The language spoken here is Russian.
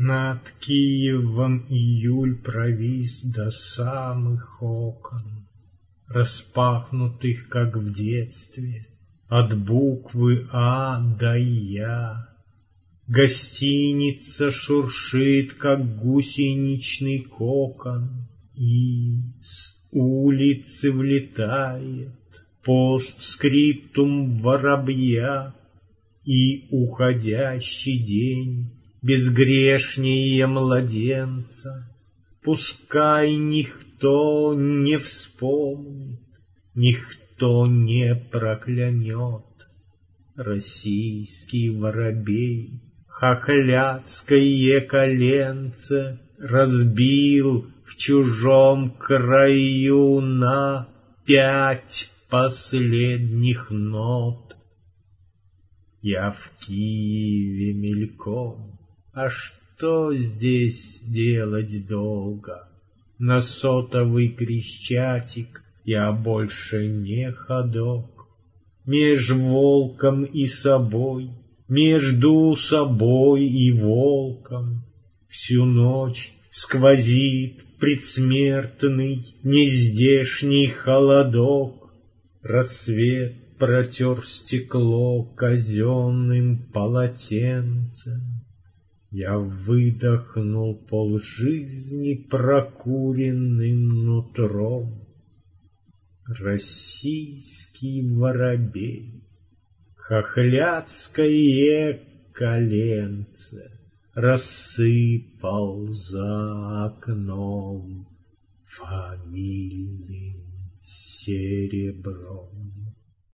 Над Киевом июль провис до самых окон, распахнутых, как в детстве, от буквы А до Я. Гостиница шуршит, как гусеничный кокон, и с улицы влетает постскриптум воробья, и уходящий день безгрешнее младенца. Пускай никто не вспомнит, никто не проклянет. Российский воробей хохлядское коленце разбил в чужом краю на 5 последних нот. Я в Киеве мельком, а что здесь делать долго? На сотовый крещатик я больше не ходок. Меж волком и собой, между собой и волком, всю ночь сквозит предсмертный нездешний холодок. Рассвет протер стекло казенным полотенцем. Я выдохнул полжизни прокуренным нутром. Российский воробей, хохлядское коленце рассыпал за окном фамильным серебром.